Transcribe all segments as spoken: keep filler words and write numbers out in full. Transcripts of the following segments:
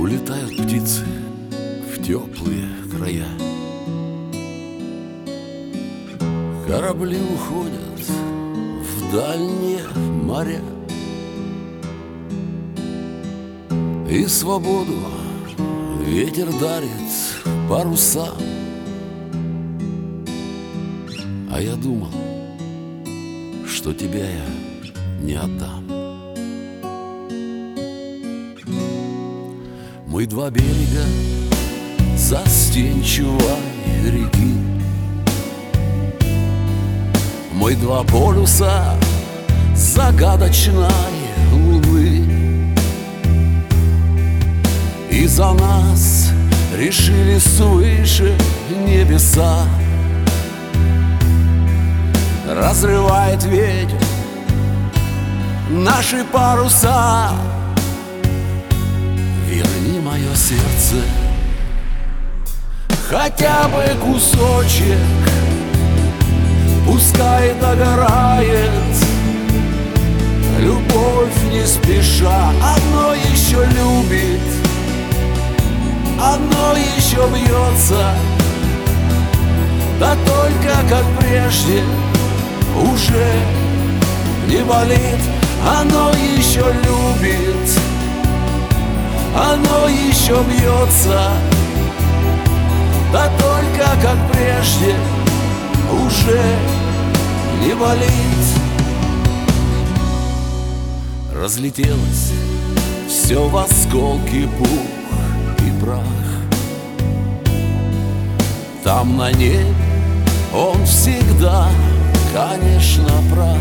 Улетают птицы в теплые края, корабли уходят в дальние моря, и свободу ветер дарит парусам. А я думал, что тебя я не отдам. Мы два берега застенчивой реки, мы два полюса загадочной луны, и за нас решили свыше небеса. Разрывает ветер наши паруса. Верни мое сердце хотя бы кусочек, пускай догорает любовь не спеша. Одно еще любит, одно еще бьется, да только как прежде уже не болит. Оно еще любит, оно еще бьется, да только как прежде уже не болит. Разлетелось все в осколки, пух и прах. Там на небе он всегда, конечно, прав.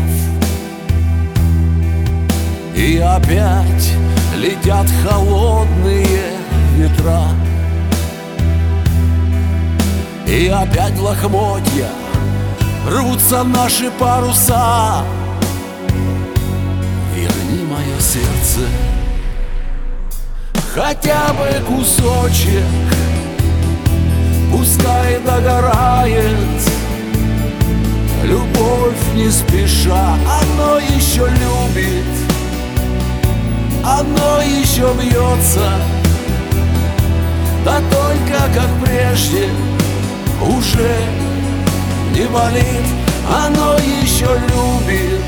И опять летят холодные ветра, и опять в лохмотья рвутся наши паруса. Верни мое сердце хотя бы кусочек, пускай догорает любовь не спеша. Оно еще любит, оно еще бьется, да только как прежде уже не болит. Оно еще любит,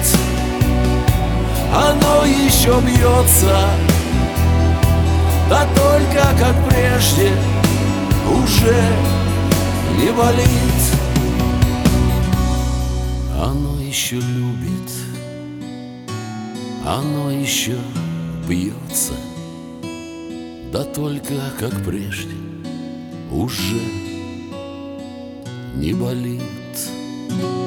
оно еще бьется, да только как прежде уже не болит. Оно еще любит, оно еще бьется, да только как прежде уже не болит.